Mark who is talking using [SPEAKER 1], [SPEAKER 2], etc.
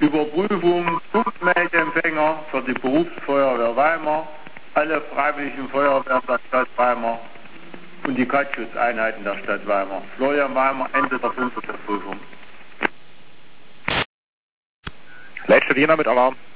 [SPEAKER 1] Überprüfung Flugmeldempfänger für die Berufsfeuerwehr Weimar, alle freiwilligen Feuerwehren der Stadt Weimar und die Katzschutzeinheiten der Stadt Weimar. Florian Weimar, Ende der 5. Prüfung.
[SPEAKER 2] Leitstelle Jena mit Alarm.